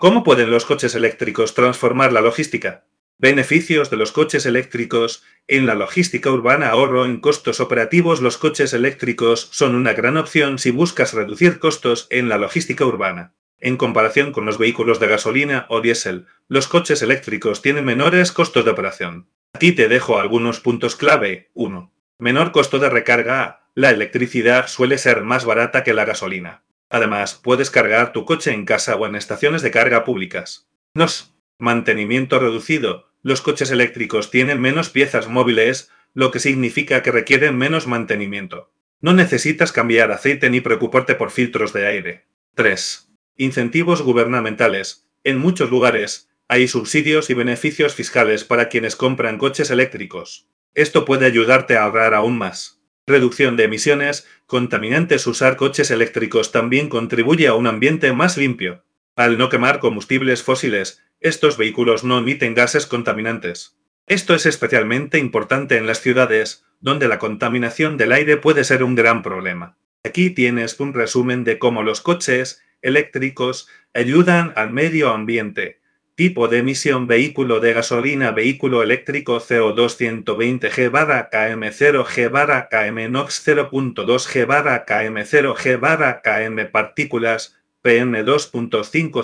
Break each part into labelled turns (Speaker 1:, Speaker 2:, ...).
Speaker 1: ¿Cómo pueden los coches eléctricos transformar la logística? Beneficios de los coches eléctricos. En la logística urbana, ahorro en costos operativos. Los coches eléctricos son una gran opción si buscas reducir costos en la logística urbana. En comparación con los vehículos de gasolina o diésel, los coches eléctricos tienen menores costos de operación. Aquí te dejo algunos puntos clave. 1. Menor costo de recarga. La electricidad suele ser más barata que la gasolina. Además, puedes cargar tu coche en casa o en estaciones de carga públicas. 2. Mantenimiento reducido. Los coches eléctricos tienen menos piezas móviles, lo que significa que requieren menos mantenimiento. No necesitas cambiar aceite ni preocuparte por filtros de aire. 3. Incentivos gubernamentales. En muchos lugares, hay subsidios y beneficios fiscales para quienes compran coches eléctricos. Esto puede ayudarte a ahorrar aún más. Reducción de emisiones, contaminantes. Usar coches eléctricos también contribuye a un ambiente más limpio. Al no quemar combustibles fósiles, estos vehículos no emiten gases contaminantes. Esto es especialmente importante en las ciudades, donde la contaminación del aire puede ser un gran problema. Aquí tienes un resumen de cómo los coches eléctricos ayudan al medio ambiente. Tipo de emisión: vehículo de gasolina, vehículo eléctrico, CO2 120 g/km, 0 g/km, NOx 0.2 g/km, 0 g/km, partículas PM 2.5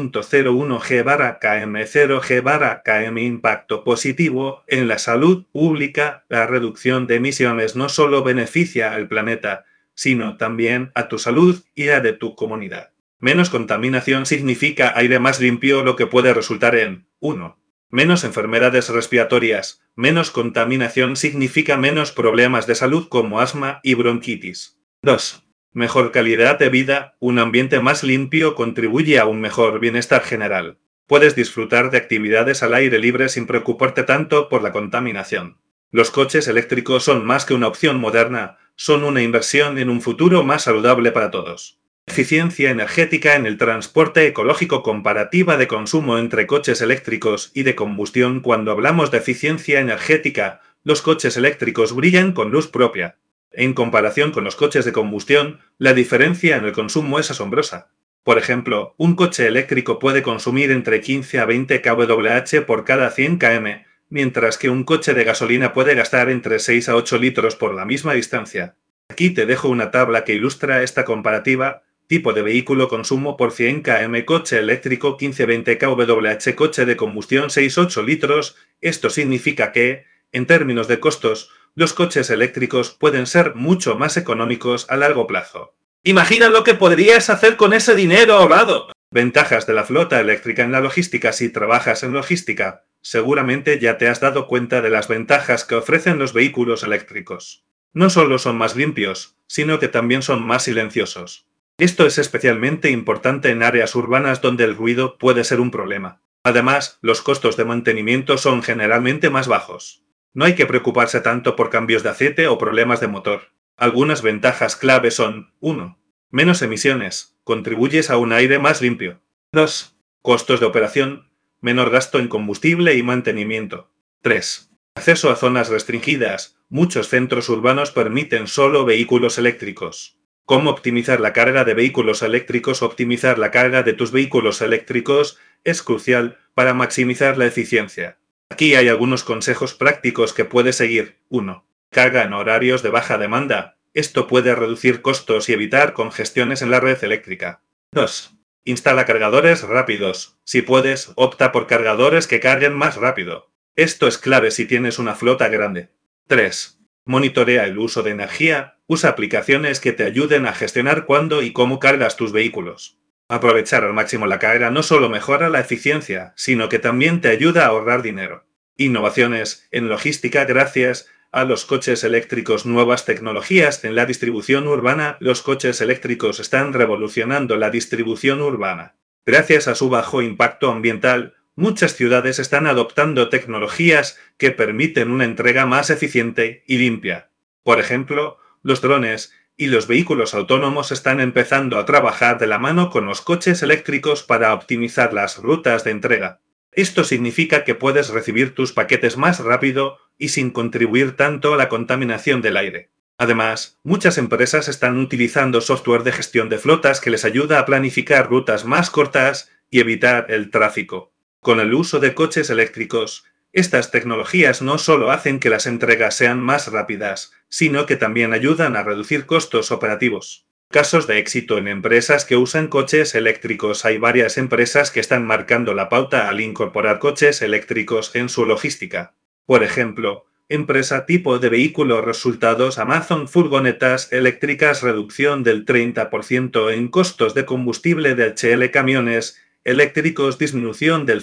Speaker 1: 0.01 g/km, 0 g/km. Impacto positivo en la salud pública. La reducción de emisiones no solo beneficia al planeta, sino también a tu salud y la de tu comunidad. Menos contaminación significa aire más limpio, lo que puede resultar en 1. Menos enfermedades respiratorias. Menos contaminación significa menos problemas de salud como asma y bronquitis. 2. Mejor calidad de vida. Un ambiente más limpio contribuye a un mejor bienestar general. Puedes disfrutar de actividades al aire libre sin preocuparte tanto por la contaminación. Los coches eléctricos son más que una opción moderna, son una inversión en un futuro más saludable para todos. Eficiencia energética en el transporte ecológico. Comparativa de consumo entre coches eléctricos y de combustión. Cuando hablamos de eficiencia energética, los coches eléctricos brillan con luz propia. En comparación con los coches de combustión, la diferencia en el consumo es asombrosa. Por ejemplo, un coche eléctrico puede consumir entre 15 a 20 kWh por cada 100 km, mientras que un coche de gasolina puede gastar entre 6 a 8 litros por la misma distancia. Aquí te dejo una tabla que ilustra esta comparativa. Tipo de vehículo: consumo por 100 km, coche eléctrico 15-20 kWh, coche de combustión 6-8 litros. Esto significa que, en términos de costos, los coches eléctricos pueden ser mucho más económicos a largo plazo. Imagina lo que podrías hacer con ese dinero ahorrado. Ventajas de la flota eléctrica en la logística. Si trabajas en logística, seguramente ya te has dado cuenta de las ventajas que ofrecen los vehículos eléctricos. No solo son más limpios, sino que también son más silenciosos. Esto es especialmente importante en áreas urbanas donde el ruido puede ser un problema. Además, los costos de mantenimiento son generalmente más bajos. No hay que preocuparse tanto por cambios de aceite o problemas de motor. Algunas ventajas clave son: 1. Menos emisiones. Contribuyes a un aire más limpio. 2. Costos de operación. Menor gasto en combustible y mantenimiento. 3. Acceso a zonas restringidas. Muchos centros urbanos permiten solo vehículos eléctricos. ¿Cómo optimizar la carga de vehículos eléctricos? Optimizar la carga de tus vehículos eléctricos es crucial para maximizar la eficiencia. Aquí hay algunos consejos prácticos que puedes seguir. 1. Carga en horarios de baja demanda. Esto puede reducir costos y evitar congestiones en la red eléctrica. 2. Instala cargadores rápidos. Si puedes, opta por cargadores que carguen más rápido. Esto es clave si tienes una flota grande. 3. Monitorea el uso de energía. Usa aplicaciones que te ayuden a gestionar cuándo y cómo cargas tus vehículos. Aprovechar al máximo la carga no solo mejora la eficiencia, sino que también te ayuda a ahorrar dinero. Innovaciones en logística. Gracias a los coches eléctricos, nuevas tecnologías en la distribución urbana. Los coches eléctricos están revolucionando la distribución urbana. Gracias a su bajo impacto ambiental, muchas ciudades están adoptando tecnologías que permiten una entrega más eficiente y limpia. Por ejemplo, los drones y los vehículos autónomos están empezando a trabajar de la mano con los coches eléctricos para optimizar las rutas de entrega. Esto significa que puedes recibir tus paquetes más rápido y sin contribuir tanto a la contaminación del aire. Además, muchas empresas están utilizando software de gestión de flotas que les ayuda a planificar rutas más cortas y evitar el tráfico. Con el uso de coches eléctricos, estas tecnologías no solo hacen que las entregas sean más rápidas, sino que también ayudan a reducir costos operativos. Casos de éxito en empresas que usan coches eléctricos. Hay varias empresas que están marcando la pauta al incorporar coches eléctricos en su logística. Por ejemplo, empresa tipo de vehículo resultados: Amazon furgonetas eléctricas, reducción del 30% en costos de combustible; DHL camiones eléctricos, disminución del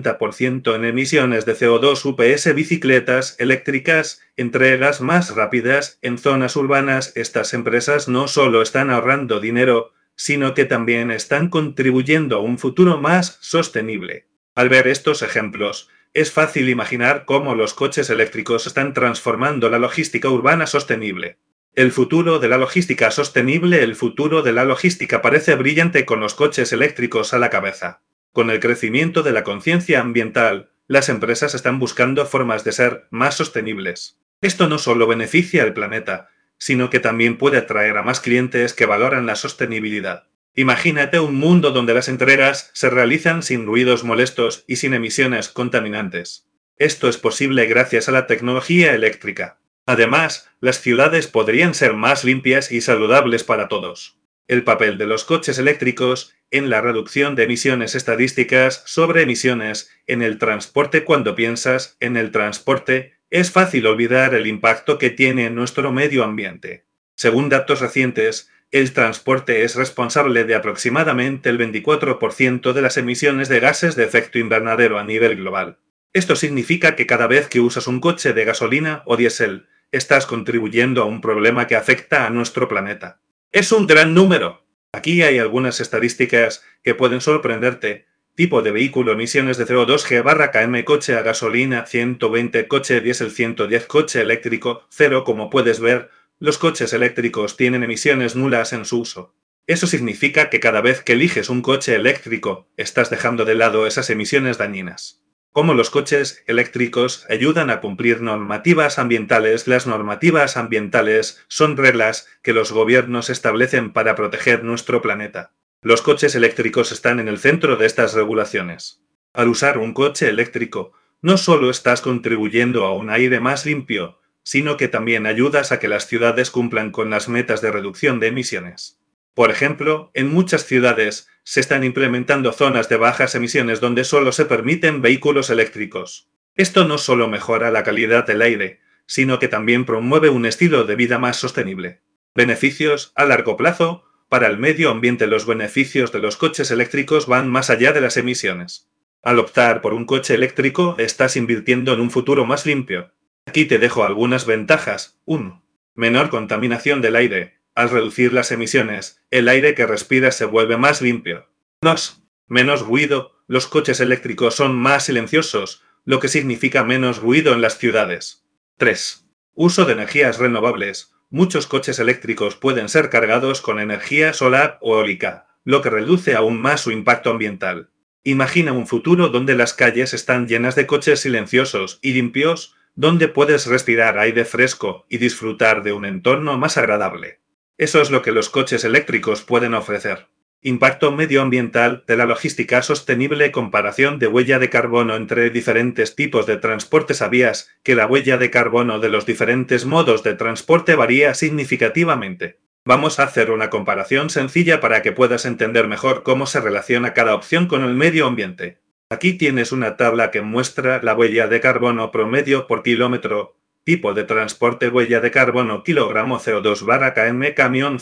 Speaker 1: 50% en emisiones de CO2; UPS bicicletas eléctricas, entregas más rápidas en zonas urbanas. Estas empresas no solo están ahorrando dinero, sino que también están contribuyendo a un futuro más sostenible. Al ver estos ejemplos, es fácil imaginar cómo los coches eléctricos están transformando la logística urbana sostenible. El futuro de la logística sostenible. El futuro de la logística parece brillante con los coches eléctricos a la cabeza. Con el crecimiento de la conciencia ambiental, las empresas están buscando formas de ser más sostenibles. Esto no solo beneficia al planeta, sino que también puede atraer a más clientes que valoran la sostenibilidad. Imagínate un mundo donde las entregas se realizan sin ruidos molestos y sin emisiones contaminantes. Esto es posible gracias a la tecnología eléctrica. Además, las ciudades podrían ser más limpias y saludables para todos. El papel de los coches eléctricos en la reducción de emisiones. Estadísticas sobre emisiones en el transporte. Cuando piensas en el transporte, es fácil olvidar el impacto que tiene en nuestro medio ambiente. Según datos recientes, el transporte es responsable de aproximadamente el 24% de las emisiones de gases de efecto invernadero a nivel global. Esto significa que cada vez que usas un coche de gasolina o diésel, estás contribuyendo a un problema que afecta a nuestro planeta. Es un gran número. Aquí hay algunas estadísticas que pueden sorprenderte. Tipo de vehículo: emisiones de CO2 g/km, coche a gasolina 120, coche diésel 110, coche eléctrico 0. Como puedes ver, los coches eléctricos tienen emisiones nulas en su uso. Eso significa que cada vez que eliges un coche eléctrico, estás dejando de lado esas emisiones dañinas. ¿Cómo los coches eléctricos ayudan a cumplir normativas ambientales? Las normativas ambientales son reglas que los gobiernos establecen para proteger nuestro planeta. Los coches eléctricos están en el centro de estas regulaciones. Al usar un coche eléctrico, no solo estás contribuyendo a un aire más limpio, sino que también ayudas a que las ciudades cumplan con las metas de reducción de emisiones. Por ejemplo, en muchas ciudades se están implementando zonas de bajas emisiones donde solo se permiten vehículos eléctricos. Esto no solo mejora la calidad del aire, sino que también promueve un estilo de vida más sostenible. Beneficios a largo plazo. Para el medio ambiente, los beneficios de los coches eléctricos van más allá de las emisiones. Al optar por un coche eléctrico, estás invirtiendo en un futuro más limpio. Aquí te dejo algunas ventajas. 1. Menor contaminación del aire. Al reducir las emisiones, el aire que respiras se vuelve más limpio. 2. Menos ruido. Los coches eléctricos son más silenciosos, lo que significa menos ruido en las ciudades. 3. Uso de energías renovables. Muchos coches eléctricos pueden ser cargados con energía solar o eólica, lo que reduce aún más su impacto ambiental. Imagina un futuro donde las calles están llenas de coches silenciosos y limpios, donde puedes respirar aire fresco y disfrutar de un entorno más agradable. Eso es lo que los coches eléctricos pueden ofrecer. Impacto medioambiental de la logística sostenible. Comparación de huella de carbono entre diferentes tipos de transporte. ¿Sabías que la huella de carbono de los diferentes modos de transporte varía significativamente? Vamos a hacer una comparación sencilla para que puedas entender mejor cómo se relaciona cada opción con el medio ambiente. Aquí tienes una tabla que muestra la huella de carbono promedio por kilómetro. Tipo de transporte: huella de carbono kilogramo CO2/km, camión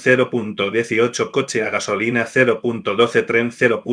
Speaker 1: 0.18, coche a gasolina 0.12, tren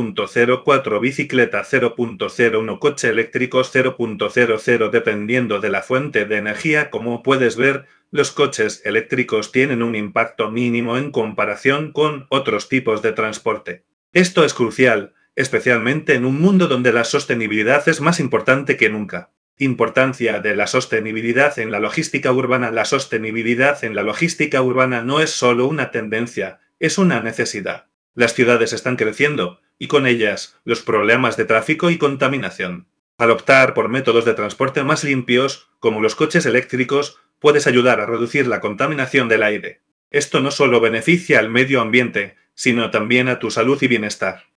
Speaker 1: 0.04, bicicleta 0.01, coche eléctrico 0.00. Dependiendo de la fuente de energía, como puedes ver, los coches eléctricos tienen un impacto mínimo en comparación con otros tipos de transporte. Esto es crucial, especialmente en un mundo donde la sostenibilidad es más importante que nunca. Importancia de la sostenibilidad en la logística urbana. La sostenibilidad en la logística urbana no es solo una tendencia, es una necesidad. Las ciudades están creciendo, y con ellas, los problemas de tráfico y contaminación. Al optar por métodos de transporte más limpios, como los coches eléctricos, puedes ayudar a reducir la contaminación del aire. Esto no solo beneficia al medio ambiente, sino también a tu salud y bienestar.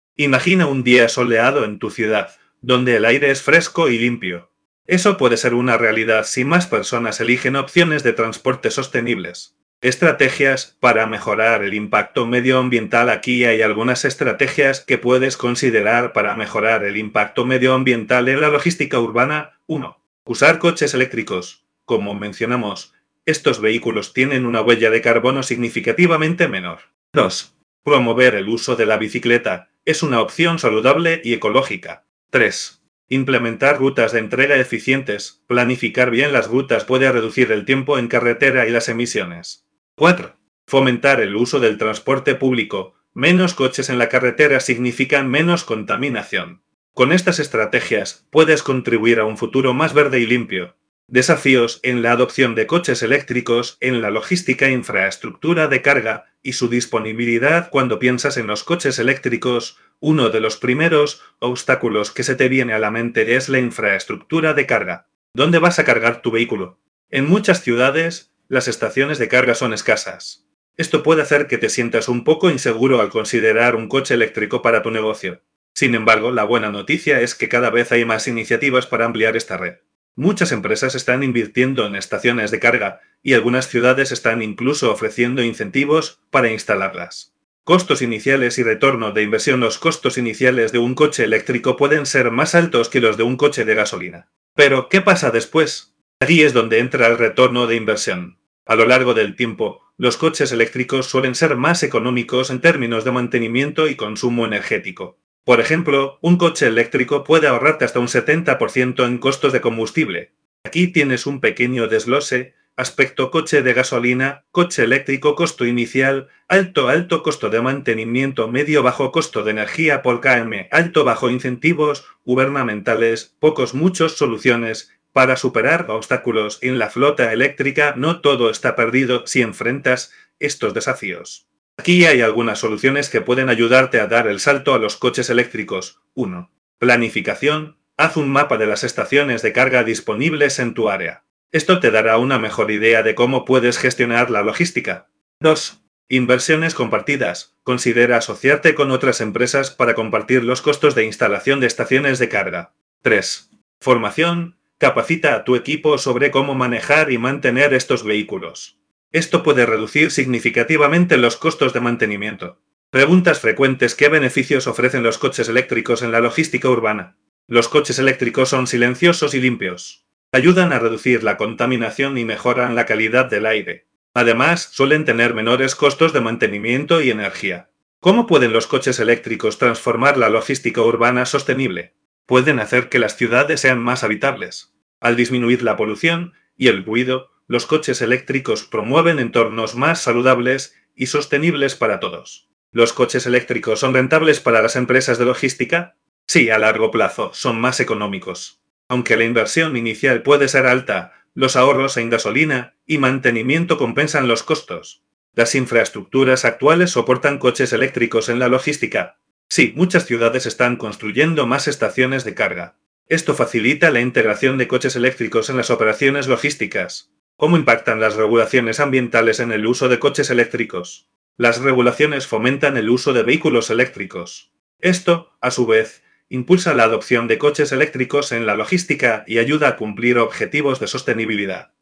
Speaker 1: Imagina un día soleado en tu ciudad, donde el aire es fresco y limpio. Eso puede ser una realidad si más personas eligen opciones de transporte sostenibles. Estrategias para mejorar el impacto medioambiental. Aquí hay algunas estrategias que puedes considerar para mejorar el impacto medioambiental en la logística urbana. 1. Usar coches eléctricos. Como mencionamos, estos vehículos tienen una huella de carbono significativamente menor. 2. Promover el uso de la bicicleta. Es una opción saludable y ecológica. 3. Implementar rutas de entrega eficientes. Planificar bien las rutas puede reducir el tiempo en carretera y las emisiones. 4. Fomentar el uso del transporte público. Menos coches en la carretera significan menos contaminación. Con estas estrategias puedes contribuir a un futuro más verde y limpio. Desafíos en la adopción de coches eléctricos en la logística e infraestructura de carga y su disponibilidad. Cuando piensas en los coches eléctricos, uno de los primeros obstáculos que se te viene a la mente es la infraestructura de carga. ¿Dónde vas a cargar tu vehículo? En muchas ciudades, las estaciones de carga son escasas. Esto puede hacer que te sientas un poco inseguro al considerar un coche eléctrico para tu negocio. Sin embargo, la buena noticia es que cada vez hay más iniciativas para ampliar esta red. Muchas empresas están invirtiendo en estaciones de carga y algunas ciudades están incluso ofreciendo incentivos para instalarlas. Costos iniciales y retorno de inversión. Los costos iniciales de un coche eléctrico pueden ser más altos que los de un coche de gasolina. Pero, ¿qué pasa después? Aquí es donde entra el retorno de inversión. A lo largo del tiempo, los coches eléctricos suelen ser más económicos en términos de mantenimiento y consumo energético. Por ejemplo, un coche eléctrico puede ahorrarte hasta un 70% en costos de combustible. Aquí tienes un pequeño desglose: aspecto coche de gasolina, coche eléctrico, costo inicial, alto costo de mantenimiento, medio bajo costo de energía por km, alto bajo incentivos gubernamentales, pocos muchos soluciones para superar obstáculos. En la flota eléctrica no todo está perdido si enfrentas estos desafíos. Aquí hay algunas soluciones que pueden ayudarte a dar el salto a los coches eléctricos. 1. Planificación. Haz un mapa de las estaciones de carga disponibles en tu área. Esto te dará una mejor idea de cómo puedes gestionar la logística. 2. Inversiones compartidas. Considera asociarte con otras empresas para compartir los costos de instalación de estaciones de carga. 3. Formación. Capacita a tu equipo sobre cómo manejar y mantener estos vehículos. Esto puede reducir significativamente los costos de mantenimiento. Preguntas frecuentes: ¿qué beneficios ofrecen los coches eléctricos en la logística urbana? Los coches eléctricos son silenciosos y limpios. Ayudan a reducir la contaminación y mejoran la calidad del aire. Además, suelen tener menores costos de mantenimiento y energía. ¿Cómo pueden los coches eléctricos transformar la logística urbana sostenible? Pueden hacer que las ciudades sean más habitables. Al disminuir la polución y el ruido, los coches eléctricos promueven entornos más saludables y sostenibles para todos. ¿Los coches eléctricos son rentables para las empresas de logística? Sí, a largo plazo, son más económicos. Aunque la inversión inicial puede ser alta, los ahorros en gasolina y mantenimiento compensan los costos. ¿Las infraestructuras actuales soportan coches eléctricos en la logística? Sí, muchas ciudades están construyendo más estaciones de carga. Esto facilita la integración de coches eléctricos en las operaciones logísticas. ¿Cómo impactan las regulaciones ambientales en el uso de coches eléctricos? Las regulaciones fomentan el uso de vehículos eléctricos. Esto, a su vez, impulsa la adopción de coches eléctricos en la logística y ayuda a cumplir objetivos de sostenibilidad.